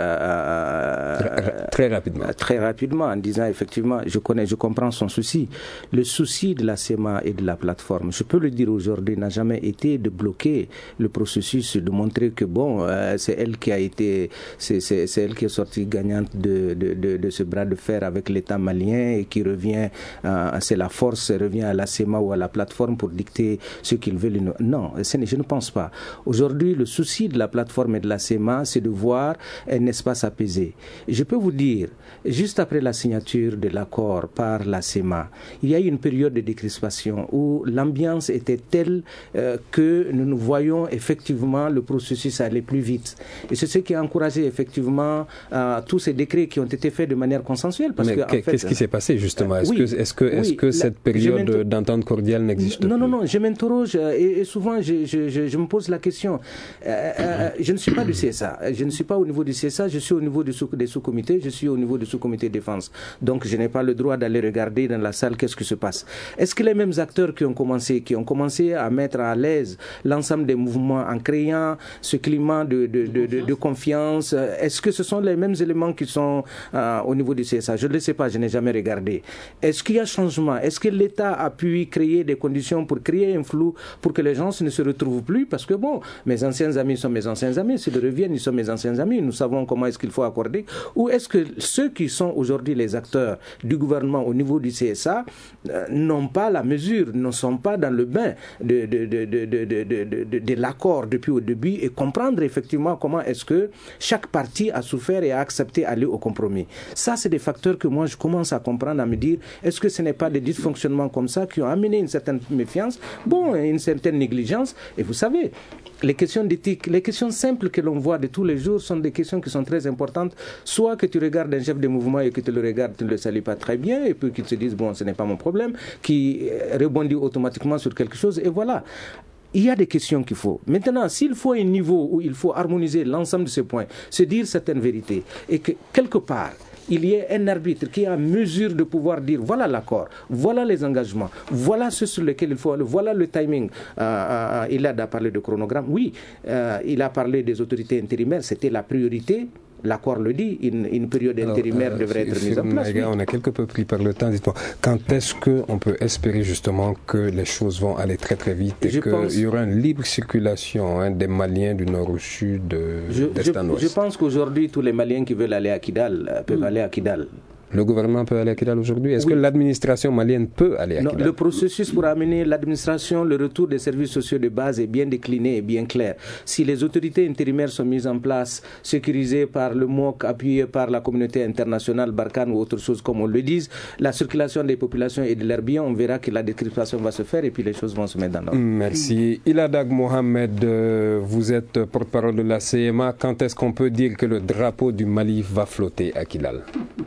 euh,
très, très rapidement.
Euh, très rapidement en disant effectivement, je connais, je comprends son souci. Le souci de la C E M A et de la plateforme, je peux le dire aujourd'hui, n'a jamais été de bloquer le processus, de montrer que bon, euh, c'est elle qui a été, c'est, c'est, c'est elle qui est sortie gagnante de, de, de, de ce bras de fer avec l'État malien et qui revient, euh, c'est la force, revient à la C E M A ou à la plateforme pour dicter ce qu'ils veulent. Non, je ne pense pas. Aujourd'hui, le souci de la plateforme et de la C E M A, c'est de voir un espace apaisé. Je peux vous dire, juste après la signature de l'accord par la C E M A, il y a eu une période de décrispation où l'ambiance était telle euh, que nous nous voyons effectivement le processus aller plus vite. Et c'est ce qui a encouragé effectivement euh, tous ces décrets qui ont été faits de manière consensuelle. Parce
Mais
que, en fait,
qu'est-ce qui s'est passé justement? Est-ce
oui,
que, est-ce que, est-ce
oui,
que cette
la,
période d'entente cordiale n'existe
non,
plus?
Non, non, non, je m'interroge et, et souvent je, je, je, je me pose la question. Euh, euh, je ne suis pas du C S A, je ne suis pas au niveau du C S A, je suis au niveau du sous, des sous-comités, je suis au niveau du sous-comité défense. Donc je n'ai pas le droit d'aller regarder dans la salle qu'est-ce qui se passe. Est-ce que les mêmes acteurs qui ont commencé, qui ont commencé à mettre à l'aise l'ensemble des mouvements en créant ce climat de, de, de, de, de confiance, est-ce que ce sont les mêmes éléments qui sont euh, au niveau du C S A? Je ne le sais pas, je n'ai jamais regardé. Est-ce qu'il y a changement? Est-ce que l'État a pu créer des conditions pour créer un flou pour que les gens ne se retrouvent plus? Parce que bon, mes anciens amis sont mes anciens amis, s'ils reviennent, ils sont mes anciens amis, nous savons comment est-ce qu'il faut accorder. Ou est-ce que ceux qui sont aujourd'hui les acteurs du gouvernement au niveau du C S A euh, n'ont pas la mesure, ne sont pas dans le bain de, de, de, de, de, de, de, de, de l'accord depuis au début et comprendre effectivement comment est-ce que chaque partie a souffert et a accepté d'aller au compromis. Ça, c'est des facteurs que moi je commence à comprendre, à me dire, est-ce que ce n'est pas des dysfonctionnements comme ça qui ont amené une certaine méfiance, bon, une certaine négligence? Et vous savez, les questions d'éthique, les questions simples que l'on voit de tous les jours sont des questions qui sont très importantes. Soit que tu regardes un chef de mouvement et que tu le regardes, tu ne le salues pas très bien, et puis qu'il te dise, bon, ce n'est pas mon problème, qui rebondit automatiquement sur quelque chose, et voilà. Il y a des questions qu'il faut. Maintenant, s'il faut un niveau où il faut harmoniser l'ensemble de ces points, se dire certaines vérités, et que quelque part, il y ait un arbitre qui est en mesure de pouvoir dire voilà l'accord, voilà les engagements, voilà ceux sur lesquels il faut aller, voilà le timing. Euh, euh, il a parlé de chronogramme, oui, euh, il a parlé des autorités intérimaires, c'était la priorité. L'accord le dit, une, une période intérimaire Alors, euh, devrait être mise en place.
Oui. On a quelque peu pris par le temps. Dites-moi, quand est-ce qu'on peut espérer justement que les choses vont aller très très vite et qu'il pense... y aura une libre circulation hein, des Maliens du nord au sud, de, d'est en ouest?
Je pense qu'aujourd'hui, tous les Maliens qui veulent aller à Kidal peuvent mmh. aller à Kidal.
Le gouvernement peut aller à Kidal aujourd'hui? Est-ce oui. que l'administration malienne peut aller à
non,
Kidal?
Le processus pour amener l'administration, le retour des services sociaux de base est bien décliné et bien clair. Si les autorités intérimaires sont mises en place, sécurisées par le M O C, appuyées par la communauté internationale, Barkhane ou autre chose comme on le dit, la circulation des populations et de leurs biens, on verra que la décryptation va se faire et puis les choses vont se mettre dans l'ordre.
Merci. Iladag Mohamed, vous êtes porte-parole de la C E M A. Quand est-ce qu'on peut dire que le drapeau du Mali va flotter à Kidal?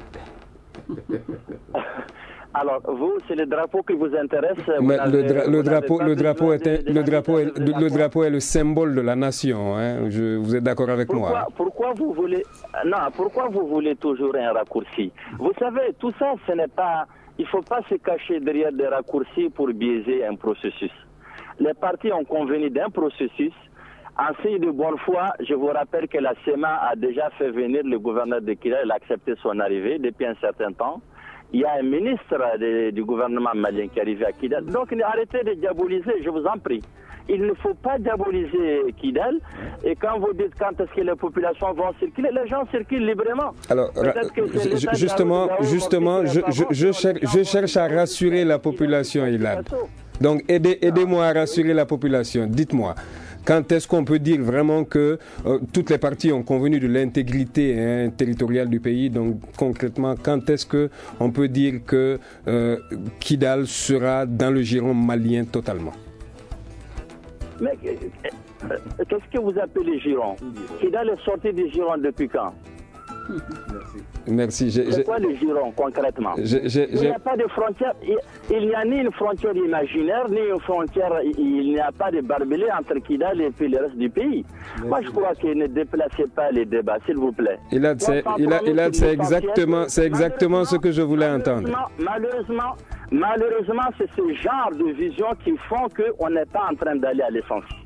Alors, vous, c'est le drapeau qui vous intéresse.
Mais
vous
le, dra- le, drapeau, le, drapeau est,
de, de
le, drapeau est, de, le drapeau est le symbole de la nation. Hein. Je, vous êtes d'accord avec
pourquoi,
moi?
Pourquoi vous voulez non, pourquoi vous voulez toujours un raccourci? Vous savez, tout ça, ce n'est pas. Il ne faut pas se cacher derrière des raccourcis pour biaiser un processus. Les partis ont convenu d'un processus. En signe de bonne foi, je vous rappelle que la C E M A a déjà fait venir le gouverneur de Kidal, il a accepté son arrivée depuis un certain temps. Il y a un ministre de, du gouvernement malien qui est arrivé à Kidal. Donc arrêtez de diaboliser, je vous en prie. Il ne faut pas diaboliser Kidal. Et quand vous dites quand est-ce que les populations vont circuler, les gens circulent librement.
Alors, justement, justement, je, je, je, cherche, je cherche à rassurer la population, Ilad. Donc aidez, aidez-moi à rassurer la population. Dites-moi. Quand est-ce qu'on peut dire vraiment que euh, toutes les parties ont convenu de l'intégrité hein, territoriale du pays? Donc concrètement, quand est-ce qu'on peut dire que euh, Kidal sera dans le giron malien totalement?
Mais qu'est-ce que vous appelez giron? Kidal est sorti du giron depuis quand?
Merci.
J'ai, C'est quoi le giron concrètement?
j'ai, j'ai,
Il n'y a pas de frontière. Il n'y a ni une frontière imaginaire, ni une frontière. Il n'y a pas de barbelé entre Kidal et puis le reste du pays. Merci. Moi, je crois que ne déplacez pas les débats, s'il vous plaît.
Il a, c'est, il a, il a, c'est exactement, c'est exactement ce que je voulais entendre.
Malheureusement, malheureusement, c'est ce genre de vision qui font qu'on n'est pas en train d'aller à l'essentiel.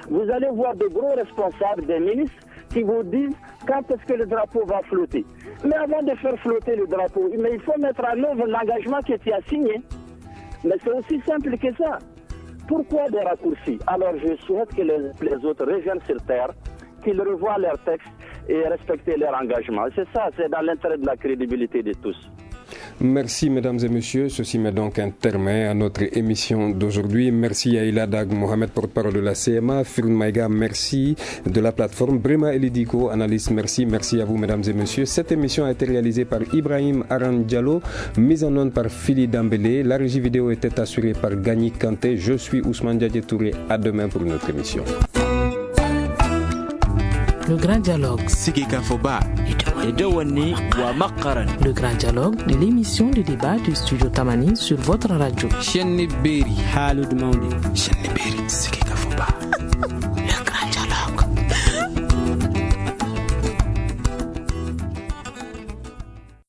vous allez voir de gros responsables, des ministres, qui vous disent quand est-ce que le drapeau va flotter. Mais avant de faire flotter le drapeau, mais il faut mettre en œuvre l'engagement que tu as signé. Mais c'est aussi simple que ça. Pourquoi des raccourcis? Alors je souhaite que les, les autres reviennent sur terre, qu'ils revoient leurs textes et respectent leur engagement. C'est ça, c'est dans l'intérêt de la crédibilité de tous.
Merci mesdames et messieurs, ceci met donc un terme à notre émission d'aujourd'hui. Merci à Aïla Dag Mohamed, porte-parole de la C M A, Firun Maïga, merci de la plateforme, Brema Elidiko, analyste, merci, merci à vous mesdames et messieurs. Cette émission a été réalisée par Ibrahim Aran Diallo, mise en onde par Philly Dambélé, la régie vidéo était assurée par Gagny Kanté, je suis Ousmane Diadje Touré, à demain pour notre émission.
Le Grand Dialogue. Le Grand Dialogue, l'émission de débat du studio Tamani sur votre radio.
Shenni Beri, Halud Maundi. Shenni Beri, Siki Kafoba.